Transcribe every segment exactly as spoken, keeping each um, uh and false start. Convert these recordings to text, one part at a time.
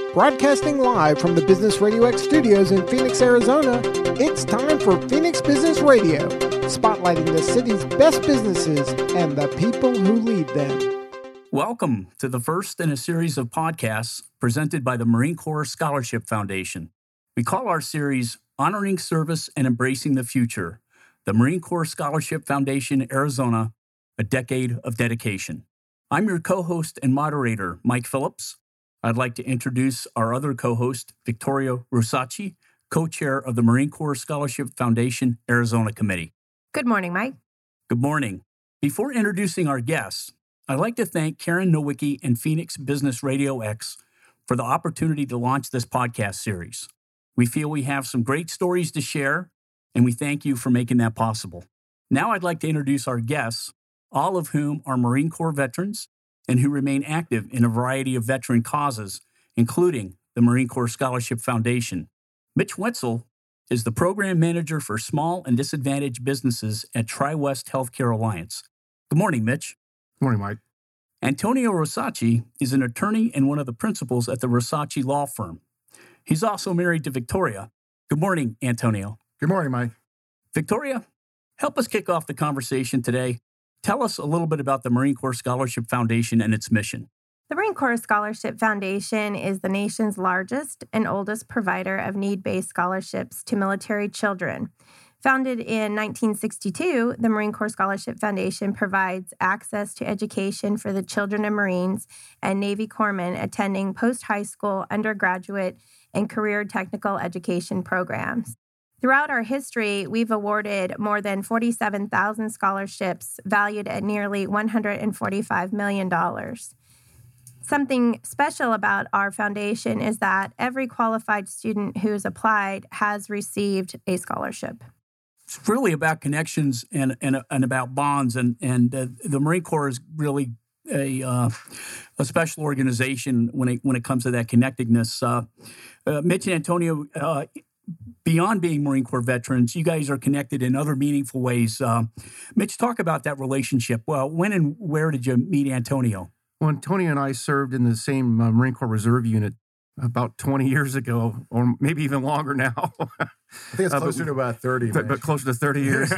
Broadcasting live from the Business Radio X studios in Phoenix, Arizona, it's time for Phoenix Business Radio, spotlighting the city's best businesses and the people who lead them. Welcome to the first in a series of podcasts presented by the Marine Corps Scholarship Foundation. We call our series Honoring Service and Embracing the Future, the Marine Corps Scholarship Foundation, Arizona, a decade of dedication. I'm your co-host and moderator, Mike Phillips. I'd like to introduce our other co-host, Victoria Rosacci, co-chair of the Marine Corps Scholarship Foundation Arizona Committee. Good morning, Mike. Good morning. Before introducing our guests, I'd like to thank Karen Nowicki and Phoenix Business Radio X for the opportunity to launch this podcast series. We feel we have some great stories to share, and we thank you for making that possible. Now I'd like to introduce our guests, all of whom are Marine Corps veterans and who remain active in a variety of veteran causes, including the Marine Corps Scholarship Foundation. Mitch Wetzel is the program manager for small and disadvantaged businesses at TriWest Healthcare Alliance. Good morning, Mitch. Good morning, Mike. Antonio Rosacci is an attorney and one of the principals at the Rosacci Law Firm. He's also married to Victoria. Good morning, Antonio. Good morning, Mike. Victoria, help us kick off the conversation today. Tell us a little bit about the Marine Corps Scholarship Foundation and its mission. The Marine Corps Scholarship Foundation is the nation's largest and oldest provider of need-based scholarships to military children. Founded in nineteen sixty-two, the Marine Corps Scholarship Foundation provides access to education for the children of Marines and Navy corpsmen attending post-high school, undergraduate, and career technical education programs. Throughout our history, we've awarded more than forty-seven thousand scholarships valued at nearly one hundred forty-five million dollars. Something special about our foundation is that every qualified student who has applied has received a scholarship. It's really about connections and and, and about bonds, and and uh, the Marine Corps is really a uh, a special organization when it when it comes to that connectedness. Uh, uh, Mitch and Antonio, uh, beyond being Marine Corps veterans, you guys are connected in other meaningful ways. Uh, Mitch, talk about that relationship. Well, when and where did you meet Antonio? Well, Antonio and I served in the same uh, Marine Corps Reserve Unit about twenty years ago, or maybe even longer now. I think it's closer uh, but, to about thirty. But, but closer to thirty years.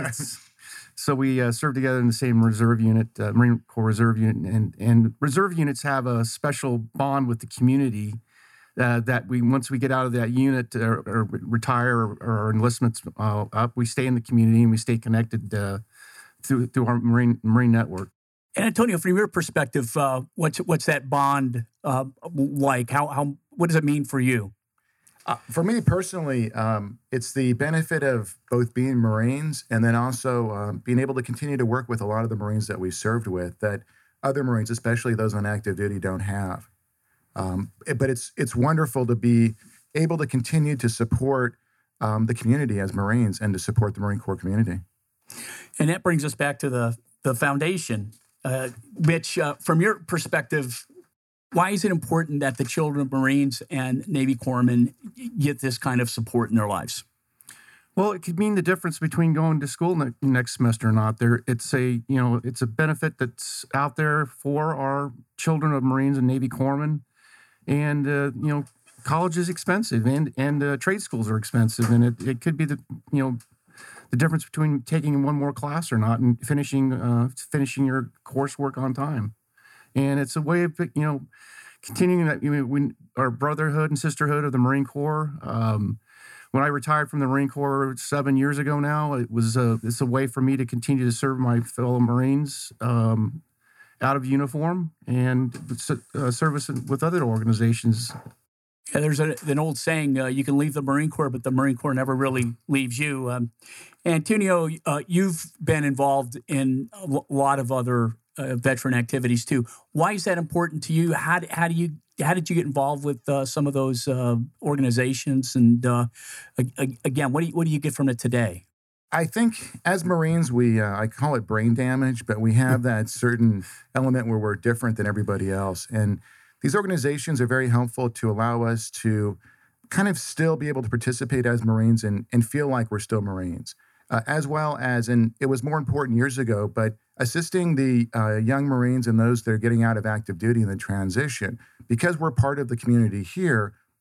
So we uh, served together in the same reserve unit, uh, Marine Corps Reserve Unit, and, and reserve units have a special bond with the community uh, that we, once we get out of that unit or, or retire or, or enlistments uh, up, we stay in the community and we stay connected uh, through through our Marine Marine network. And Antonio, from your perspective, uh, what's what's that bond uh, like? How how what does it mean for you? Uh, for me personally, um, it's the benefit of both being Marines and then also um, being able to continue to work with a lot of the Marines that we served with that other Marines, especially those on active duty, don't have. Um, but it's it's wonderful to be able to continue to support um, the community as Marines and to support the Marine Corps community. And that brings us back to the the foundation. Uh, Mitch, uh, from your perspective, why is it important that the children of Marines and Navy corpsmen get this kind of support in their lives? Well, it could mean the difference between going to school ne- next semester or not. There, it's a you know, it's a benefit that's out there for our children of Marines and Navy corpsmen, and uh, you know, college is expensive, and and uh, trade schools are expensive, and it, it could be the you know. the difference between taking one more class or not and finishing uh, finishing your coursework on time. And it's a way of, you know, continuing that, you know, when our brotherhood and sisterhood of the Marine Corps. Um, when I retired from the Marine Corps seven years ago now, it was a, it's a way for me to continue to serve my fellow Marines um, out of uniform and uh, service with other organizations. Yeah, there's a, an old saying, uh, you can leave the Marine Corps, but the Marine Corps never really leaves you. Um, Antonio, uh, you've been involved in a lot of other uh, veteran activities too. Why is that important to you? How, how do you how did you get involved with uh, some of those uh, organizations? And uh, again, what do you, what do you get from it today? I think as Marines, we uh, I call it brain damage, but we have that certain element where we're different than everybody else. And these organizations are very helpful to allow us to kind of still be able to participate as Marines and, and feel like we're still Marines. Uh, as well as, and it was more important years ago, but assisting the uh, young Marines and those that are getting out of active duty in the transition. Because we're part of the community here,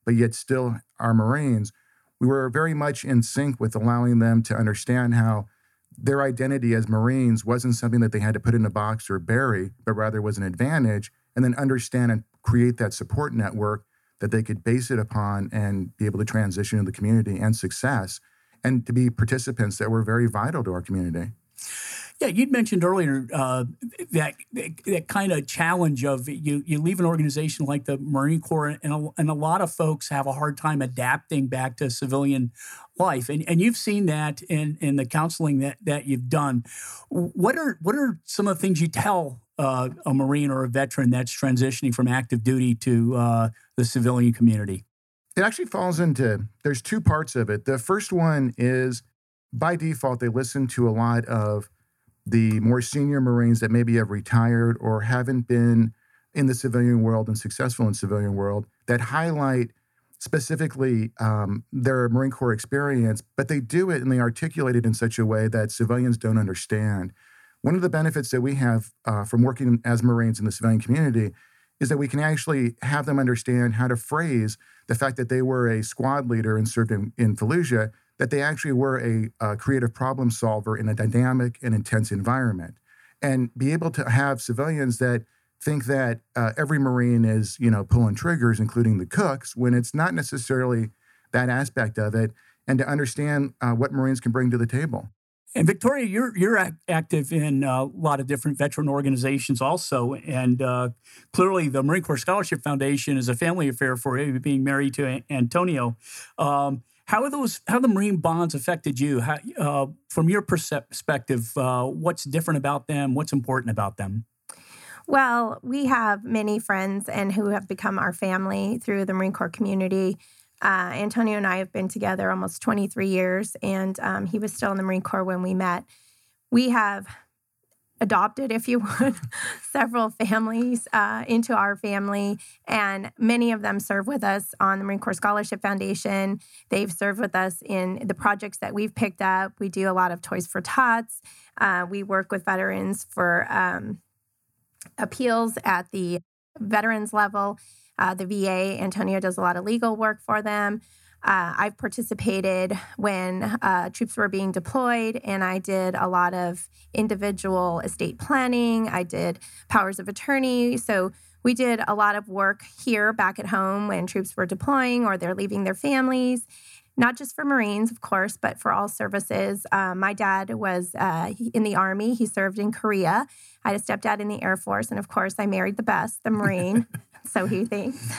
but yet still are Marines, we were very much in sync with allowing them to understand how their identity as Marines wasn't something that they had to put in a box or bury, but rather was an advantage, and then understand and create that support network that they could base it upon and be able to transition into the community and success, and to be participants that were very vital to our community. Yeah, you'd mentioned earlier uh, that that kind of challenge of you you leave an organization like the Marine Corps, and a, and a lot of folks have a hard time adapting back to civilian life, and and you've seen that in in the counseling that that you've done. What are what are some of the things you tell uh, a Marine or a veteran that's transitioning from active duty to uh, the civilian community? It actually falls into, there's two parts of it. The first one is, by default, they listen to a lot of the more senior Marines that maybe have retired or haven't been in the civilian world and successful in civilian world that highlight specifically um, their Marine Corps experience, but they do it and they articulate it in such a way that civilians don't understand. One of the benefits that we have uh, from working as Marines in the civilian community is that we can actually have them understand how to phrase the fact that they were a squad leader and served in, in Fallujah, that they actually were a, a creative problem solver in a dynamic and intense environment, and be able to have civilians that think that uh, every Marine is, you know, pulling triggers, including the cooks, when it's not necessarily that aspect of it, and to understand uh, what Marines can bring to the table. And Victoria, you're you're ac- active in a lot of different veteran organizations also, and uh, clearly the Marine Corps Scholarship Foundation is a family affair for you, being married to a- Antonio. Um, how are those? How the Marine bonds affected you? How, uh, from your perspective, uh, what's different about them? What's important about them? Well, we have many friends and who have become our family through the Marine Corps community. Uh, Antonio and I have been together almost twenty-three years, and um, he was still in the Marine Corps when we met. We have adopted, if you would, several families uh, into our family, and many of them serve with us on the Marine Corps Scholarship Foundation. They've served with us in the projects that we've picked up. We do a lot of Toys for Tots. Uh, we work with veterans for um, appeals at the veterans level. Uh, the V A, Antonio does a lot of legal work for them. Uh, I've participated when uh, troops were being deployed, and I did a lot of individual estate planning. I did powers of attorney. So we did a lot of work here back at home when troops were deploying or they're leaving their families. Not just for Marines, of course, but for all services. Uh, my dad was uh, in the Army. He served in Korea. I had a stepdad in the Air Force. And of course, I married the best, the Marine. So he thinks.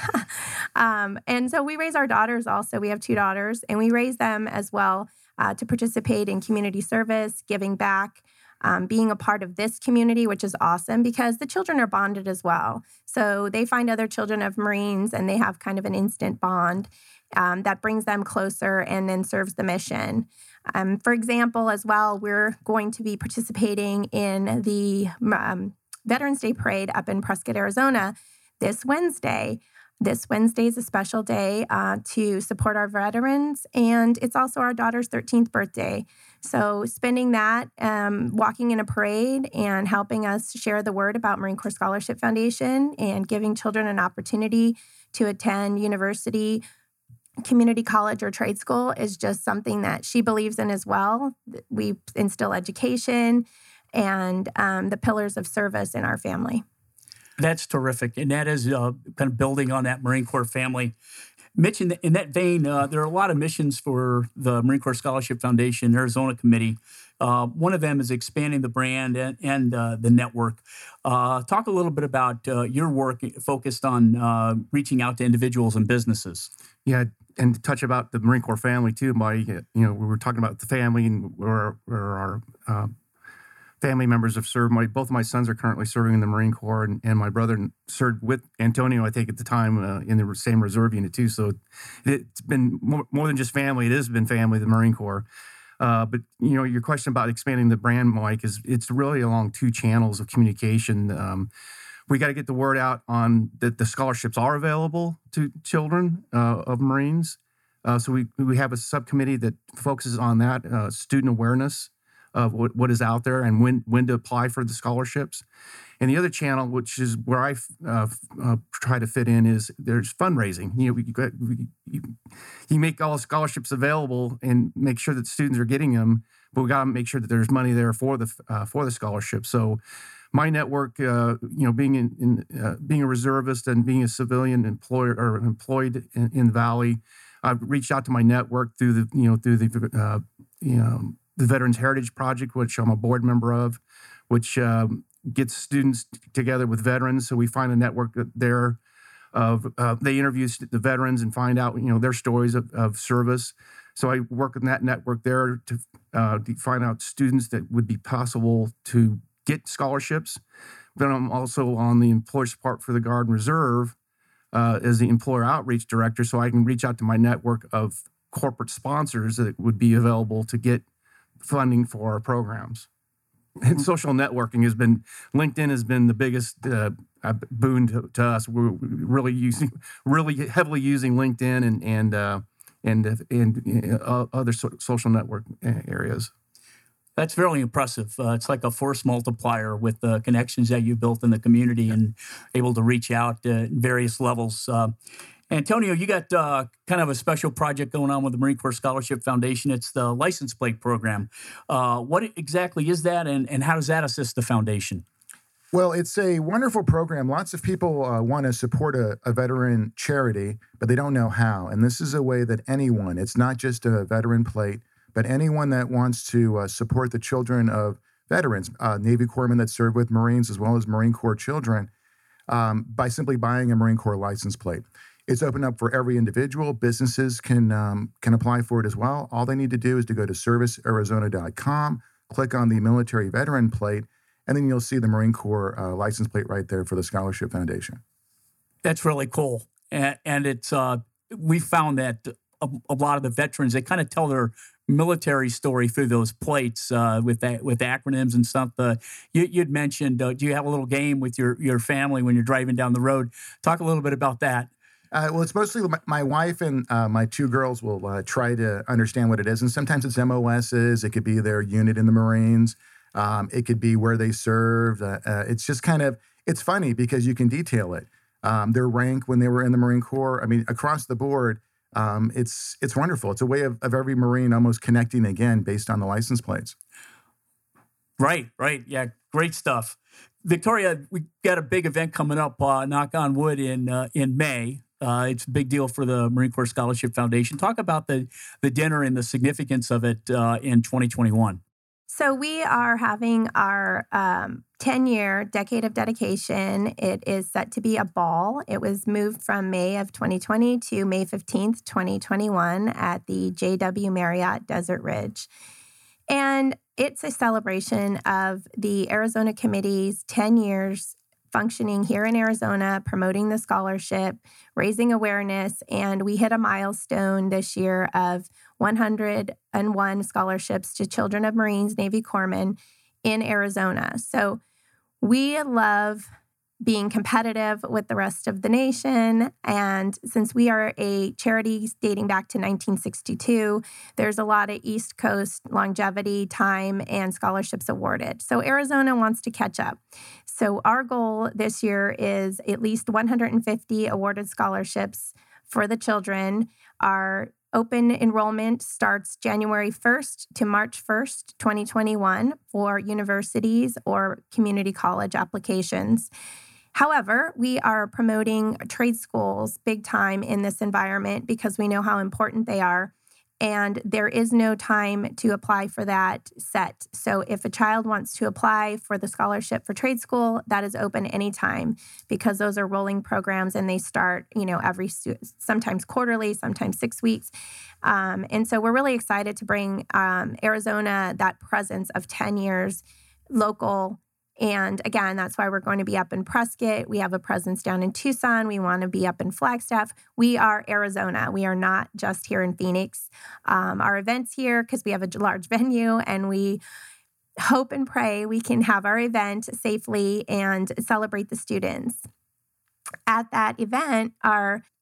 um, and so we raise our daughters also. We have two daughters, and we raise them as well uh, to participate in community service, giving back, um, being a part of this community, which is awesome because the children are bonded as well. So they find other children of Marines, and they have kind of an instant bond. Um, that brings them closer and then serves the mission. Um, for example, as well, we're going to be participating in the um, Veterans Day Parade up in Prescott, Arizona this Wednesday. This Wednesday is a special day uh, to support our veterans, and it's also our daughter's thirteenth birthday. So spending that, um, walking in a parade and helping us share the word about Marine Corps Scholarship Foundation and giving children an opportunity to attend university, community college, or trade school is just something that she believes in as well. We instill education and um, the pillars of service in our family. That's terrific. And that is uh, kind of building on that Marine Corps family. Mitch, in, the, in that vein, uh, there are a lot of missions for the Marine Corps Scholarship Foundation, Arizona Committee. Uh, one of them is expanding the brand and, and uh, the network. Uh, talk a little bit about uh, your work focused on uh, reaching out to individuals and businesses. Yeah, and to touch about the Marine Corps family too, Mike. You know, we were talking about the family and where, where our uh, family members have served. My both of my sons are currently serving in the Marine Corps, and, and my brother served with Antonio, I think, at the time uh, in the same reserve unit too. So it's been more, more than just family. It has been family, the Marine Corps. Uh, but, you know, your question about expanding the brand, Mike, is it's really along two channels of communication. Um, we got to get the word out on that the scholarships are available to children uh, of Marines. Uh, so we we have a subcommittee that focuses on that, uh, student awareness of what, what is out there and when when to apply for the scholarships. And the other channel, which is where I uh, uh, try to fit in, is there's fundraising. You know, we, we, you, you make all scholarships available and make sure that students are getting them, but we got to make sure that there's money there for the uh, for the scholarship. So, my network, uh, you know, being in, in uh, being a reservist and being a civilian employer or employed in, in the Valley, I've reached out to my network through the you know through the uh, you know the Veterans Heritage Project, which I'm a board member of, which um, gets students together with veterans. So we find a network there of uh, they interview the veterans and find out you know their stories of, of service. So I work in that network there to, uh, to find out students that would be possible to get scholarships. Then I'm also on the employer support for the Guard and Reserve uh, as the employer outreach director, so I can reach out to my network of corporate sponsors that would be available to get funding for our programs. And social networking has been, LinkedIn has been the biggest uh, boon to, to us. We're really using, really heavily using LinkedIn and and uh, and and uh, other so, social network areas. That's very impressive. Uh, it's like a force multiplier with the connections that you built in the community and able to reach out at various levels. Uh, Antonio, you got uh, kind of a special project going on with the Marine Corps Scholarship Foundation. It's the license plate program. Uh, what exactly is that, and, and how does that assist the foundation? Well, it's a wonderful program. Lots of people uh, want to support a, a veteran charity, but they don't know how. And this is a way that anyone, it's not just a veteran plate, but anyone that wants to uh, support the children of veterans, uh, Navy corpsmen that serve with Marines, as well as Marine Corps children, um, by simply buying a Marine Corps license plate. It's open up for every individual. Businesses can um, can apply for it as well. All they need to do is to go to service arizona dot com, click on the military veteran plate, and then you'll see the Marine Corps uh, license plate right there for the Scholarship Foundation. That's really cool. And, and it's uh, we found that a, a lot of the veterans, they kind of tell their military story through those plates uh, with that, with acronyms and stuff. Uh, you, you'd mentioned, uh, do you have a little game with your, your family when you're driving down the road? Talk a little bit about that. Uh, well, it's mostly my, my wife and uh, my two girls will uh, try to understand what it is. And sometimes it's M O Ss. It could be their unit in the Marines. Um, it could be where they served. Uh, uh, it's just kind of, it's funny because you can detail it. Um, their rank when they were in the Marine Corps. I mean, across the board, um, it's it's wonderful. It's a way of, of every Marine almost connecting again based on the license plates. Right, right. Yeah, great stuff. Victoria, we got a big event coming up, uh, knock on wood, in uh, in May. Uh, it's a big deal for the Marine Corps Scholarship Foundation. Talk about the, the dinner and the significance of it uh, in twenty twenty-one. So we are having our um, ten-year Decade of Dedication. It is set to be a ball. It was moved from May of twenty twenty to May fifteenth, twenty twenty-one at the J W Marriott Desert Ridge. And it's a celebration of the Arizona Committee's ten years functioning here in Arizona, promoting the scholarship, raising awareness, and we hit a milestone this year of one hundred one scholarships to children of Marines, Navy corpsmen in Arizona. So we love being competitive with the rest of the nation. And since we are a charity dating back to nineteen sixty-two, there's a lot of East Coast longevity, time, and scholarships awarded. So Arizona wants to catch up. So our goal this year is at least one hundred fifty awarded scholarships for the children. Our open enrollment starts January first to March first, twenty twenty-one for universities or community college applications. However, we are promoting trade schools big time in this environment because we know how important they are. And there is no time to apply for that set. So if a child wants to apply for the scholarship for trade school, that is open anytime because those are rolling programs and they start, you know, every, sometimes quarterly, sometimes six weeks. Um, and so we're really excited to bring um, Arizona that presence of ten years local. And again, that's why we're going to be up in Prescott. We have a presence down in Tucson. We want to be up in Flagstaff. We are Arizona. We are not just here in Phoenix. Um, our event's here because we have a large venue, and we hope and pray we can have our event safely and celebrate the students. At that event, our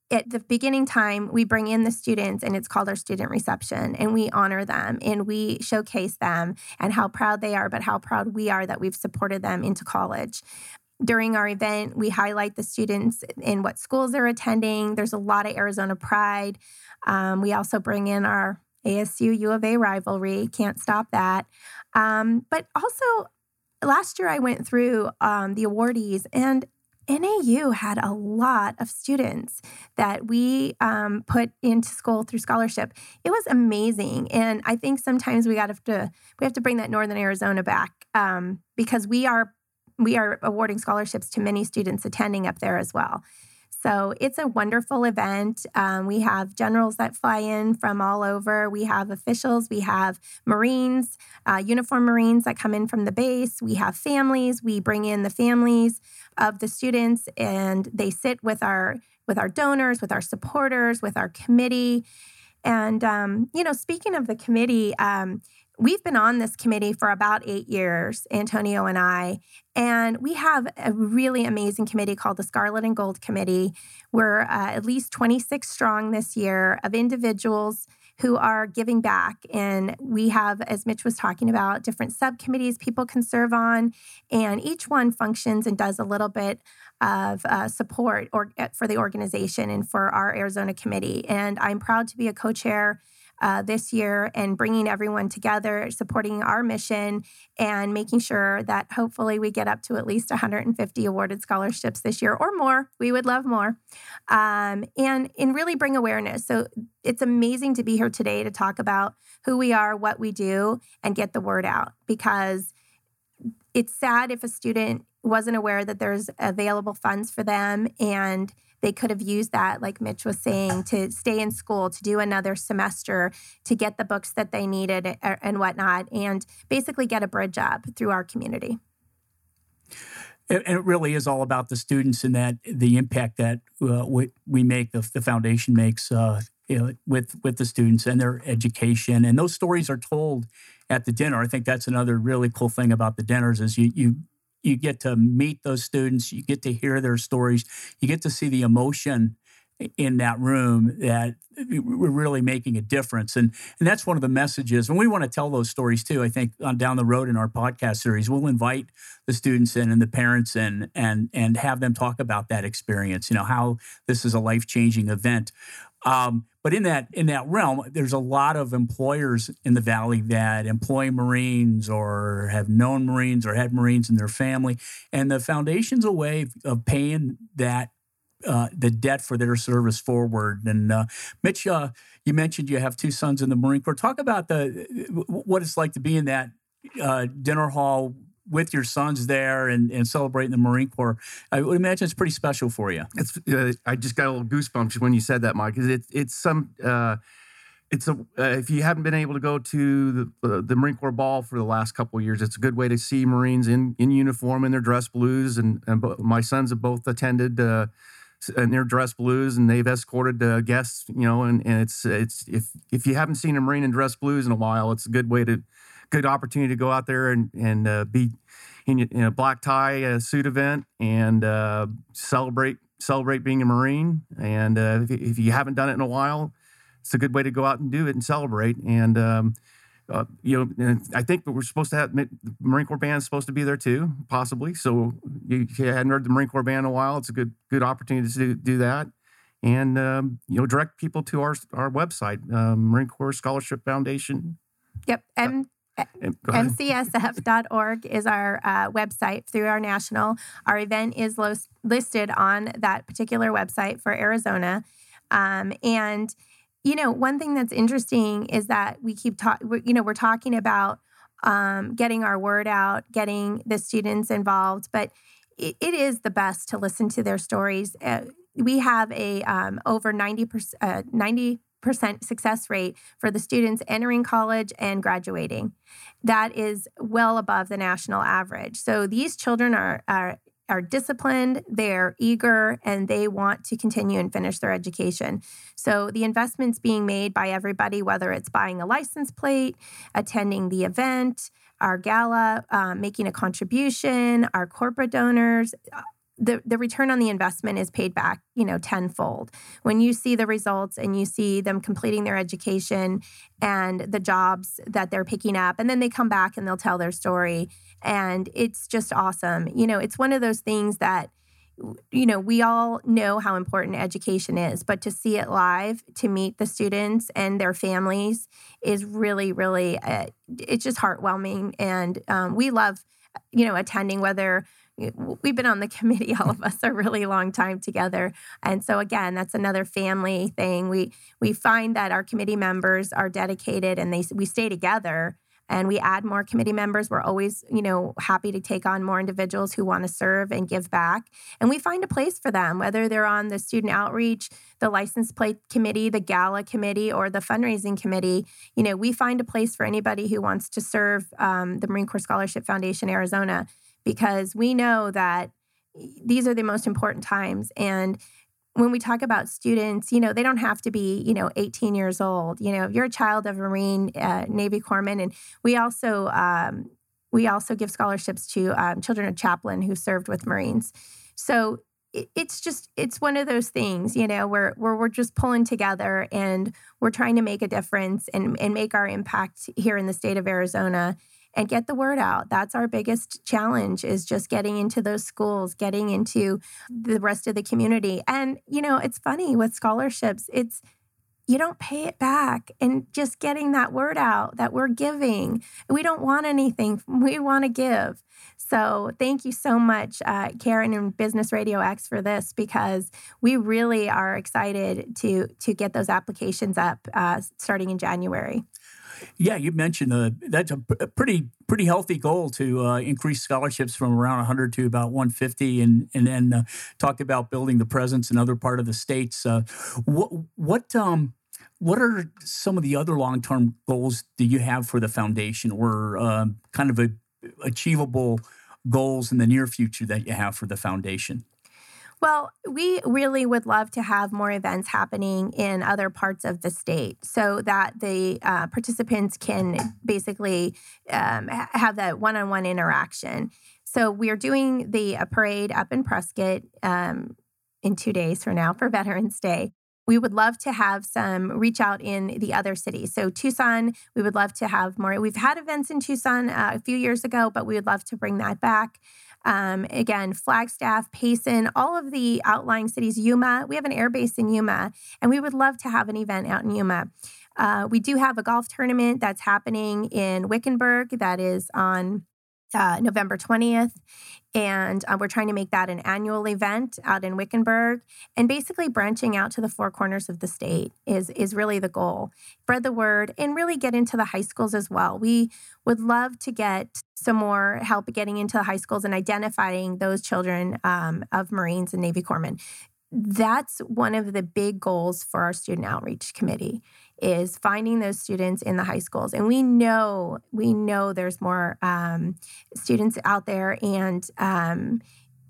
at the beginning time, we bring in the students and it's called our student reception, and we honor them and we showcase them and how proud they are, but how proud we are that we've supported them into college. During our event, we highlight the students in what schools they're attending. There's a lot of Arizona pride. Um, we also bring in our A S U U of A rivalry. Can't stop that. Um, but also, last year I went through um, the awardees, and N A U had a lot of students that we um, put into school through scholarship. It was amazing, and I think sometimes we got to we have to bring that Northern Arizona back um, because we are we are awarding scholarships to many students attending up there as well. So it's a wonderful event. Um, we have generals that fly in from all over. We have officials. We have Marines, uh, uniformed Marines that come in from the base. We have families. We bring in the families of the students, and they sit with our with our donors, with our supporters, with our committee. And um, you know, speaking of the committee, um, we've been on this committee for about eight years, Antonio and I, and we have a really amazing committee called the Scarlet and Gold Committee. We're uh, at least twenty-six strong this year of individuals who are giving back. And we have, as Mitch was talking about, different subcommittees people can serve on, and each one functions and does a little bit of uh, support or, for the organization and for our Arizona committee. And I'm proud to be a co-chair Uh, this year and bringing everyone together, supporting our mission, and making sure that hopefully we get up to at least one hundred fifty awarded scholarships this year or more. We would love more. Um, and, and really bring awareness. So it's amazing to be here today to talk about who we are, what we do, and get the word out, because it's sad if a student wasn't aware that there's available funds for them, and they could have used that, like Mitch was saying, to stay in school, to do another semester, to get the books that they needed and whatnot, and basically get a bridge up through our community. And it really is all about the students and that the impact that uh, we, we make, the, the foundation makes uh, you know, with with the students and their education. And those stories are told at the dinner. I think that's another really cool thing about the dinners is you you you get to meet those students, you get to hear their stories, you get to see the emotion in that room that we're really making a difference. And and that's one of the messages. And we want to tell those stories too. I think on down the road in our podcast series, we'll invite the students in and the parents in and, and have them talk about that experience, you know, how this is a life-changing event. Um, but in that in that realm, there's a lot of employers in the Valley that employ Marines or have known Marines or had Marines in their family. And the foundation's a way of paying that Uh, the debt for their service forward. And uh, Mitch, uh, you mentioned you have two sons in the Marine Corps. Talk about the what it's like to be in that uh, dinner hall with your sons there and, and celebrating the Marine Corps. I would imagine it's pretty special for you. It's. Uh, I just got a little goosebumps when you said that, Mike. Because it's it's some. Uh, It's a uh, if you haven't been able to go to the uh, the Marine Corps Ball for the last couple of years, it's a good way to see Marines in, in uniform in their dress blues. And, and my sons have both attended uh, in their dress blues, and they've escorted uh, guests. You know, and, and it's it's if if you haven't seen a Marine in dress blues in a while, it's a good way to good opportunity to go out there and and uh, be in, in a black tie uh, suit event and uh, celebrate celebrate being a Marine. And uh, if, if you haven't done it in a while, it's a good way to go out and do it and celebrate. And, um, uh, you know, and I think we're supposed to have, the Marine Corps Band is supposed to be there too, possibly. So if you hadn't heard the Marine Corps Band in a while, it's a good good opportunity to do, do that. And, um, you know, direct people to our our website, um, Marine Corps Scholarship Foundation. Yep. M- M C S F dot org is our uh, website through our national. Our event is lo- listed on that particular website for Arizona. Um, and You know, one thing that's interesting is that we keep talking, you know, we're talking about um, getting our word out, getting the students involved, but it, it is the best to listen to their stories. Uh, we have a um, over ninety percent, uh, ninety percent success rate for the students entering college and graduating. That is well above the national average. So these children are, are are disciplined, they're eager, and they want to continue and finish their education. So the investments being made by everybody, whether it's buying a license plate, attending the event, our gala, um, making a contribution, our corporate donors, the, the return on the investment is paid back, you know, tenfold. When you see the results and you see them completing their education and the jobs that they're picking up, and then they come back and they'll tell their story. And it's just awesome. You know, it's one of those things that, you know, we all know how important education is, but to see it live, to meet the students and their families is really, really, uh, it's just heartwarming. And um, we love, you know, attending, whether we've been on the committee, all of us, a really long time together. And so again, that's another family thing. We we find that our committee members are dedicated and they we stay together and we add more committee members. We're always, you know, happy to take on more individuals who want to serve and give back. And we find a place for them, whether they're on the student outreach, the license plate committee, the gala committee, or the fundraising committee. You know, we find a place for anybody who wants to serve um, the Marine Corps Scholarship Foundation Arizona, because we know that these are the most important times. And when we talk about students, you know, they don't have to be, you know, eighteen years old. You know, if you're a child of a Marine, uh, Navy corpsman, and we also um, we also give scholarships to um, children of chaplain who served with Marines. So it, it's just it's one of those things, you know, where where we're just pulling together and we're trying to make a difference and and make our impact here in the state of Arizona. And get the word out. That's our biggest challenge, is just getting into those schools, getting into the rest of the community. And, you know, it's funny with scholarships, it's, you don't pay it back. And just getting that word out that we're giving. We don't want anything. We want to give. So thank you so much, uh, Karen and Business Radio X, for this, because we really are excited to, to get those applications up uh, starting in January. Yeah, you mentioned uh, that's a, p- a pretty pretty healthy goal to uh, increase scholarships from around one hundred to about one hundred fifty, and and then uh, talked about building the presence in other part of the states. Uh, what what um what are some of the other long term goals do you have for the foundation, or uh, kind of a, achievable goals in the near future that you have for the foundation? Well, we really would love to have more events happening in other parts of the state so that the uh, participants can basically um, have that one-on-one interaction. So we are doing the a parade up in Prescott um, in two days from now for Veterans Day. We would love to have some reach out in the other cities. So Tucson, we would love to have more. We've had events in Tucson uh, a few years ago, but we would love to bring that back. Um, again, Flagstaff, Payson, all of the outlying cities, Yuma. We have an air base in Yuma, and we would love to have an event out in Yuma. Uh, we do have a golf tournament that's happening in Wickenburg that is on uh, November twentieth. And uh, we're trying to make that an annual event out in Wickenburg. And basically branching out to the four corners of the state is, is really the goal. Spread the word and really get into the high schools as well. We would love to get some more help getting into the high schools and identifying those children um, of Marines and Navy corpsmen. That's one of the big goals for our student outreach committee, is finding those students in the high schools. And we know, we know there's more um, students out there, and um,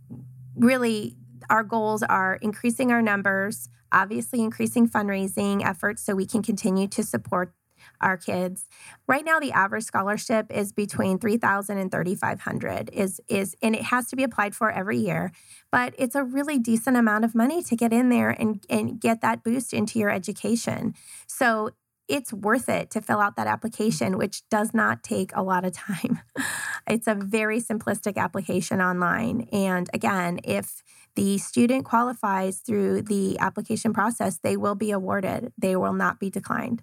really our goals are increasing our numbers, obviously increasing fundraising efforts so we can continue to support our kids. Right now, the average scholarship is between three thousand dollars and thirty-five hundred dollars, is, is, and it has to be applied for every year. But it's a really decent amount of money to get in there and, and get that boost into your education. So it's worth it to fill out that application, which does not take a lot of time. It's a very simplistic application online. And again, if the student qualifies through the application process, they will be awarded. They will not be declined.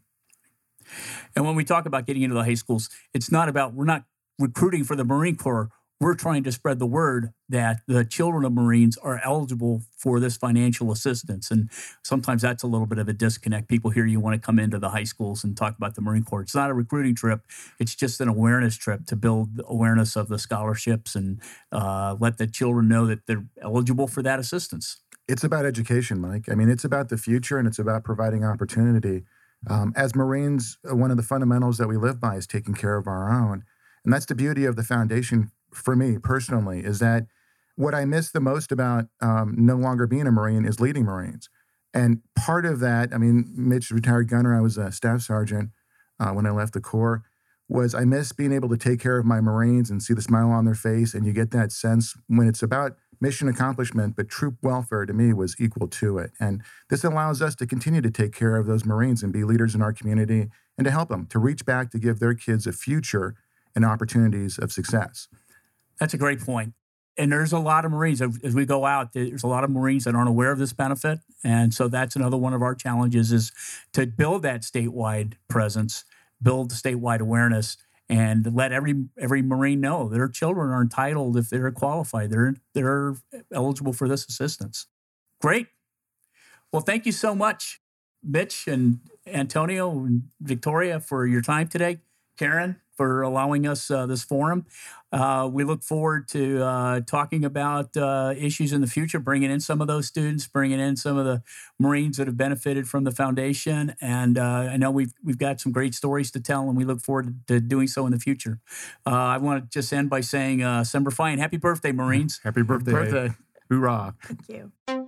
And when we talk about getting into the high schools, it's not about, we're not recruiting for the Marine Corps. We're trying to spread the word that the children of Marines are eligible for this financial assistance. And sometimes that's a little bit of a disconnect. People hear you want to come into the high schools and talk about the Marine Corps. It's not a recruiting trip. It's just an awareness trip to build awareness of the scholarships and uh, let the children know that they're eligible for that assistance. It's about education, Mike. I mean, it's about the future, and it's about providing opportunity. Um, as Marines, one of the fundamentals that we live by is taking care of our own. And that's the beauty of the foundation for me personally, is that what I miss the most about um, no longer being a Marine is leading Marines. And part of that, I mean, Mitch, retired gunner, I was a staff sergeant uh, when I left the Corps, was I miss being able to take care of my Marines and see the smile on their face. And you get that sense when it's about mission accomplishment, but troop welfare to me was equal to it. And this allows us to continue to take care of those Marines and be leaders in our community and to help them to reach back to give their kids a future and opportunities of success. That's a great point. And there's a lot of Marines, as we go out, there's a lot of Marines that aren't aware of this benefit. And so that's another one of our challenges is to build that statewide presence, build statewide awareness, and let every every Marine know their children are entitled, if they're qualified, they're they're eligible for this assistance. Great. Well, thank you so much, Mitch and Antonio and Victoria, for your time today. Karen, for allowing us uh, this forum. Uh, we look forward to uh, talking about uh, issues in the future, bringing in some of those students, bringing in some of the Marines that have benefited from the foundation. And uh, I know we've we've got some great stories to tell, and we look forward to doing so in the future. Uh, I want to just end by saying, uh, Semper Fi, and happy birthday, Marines. Happy birthday. birthday. Hoorah. Thank you.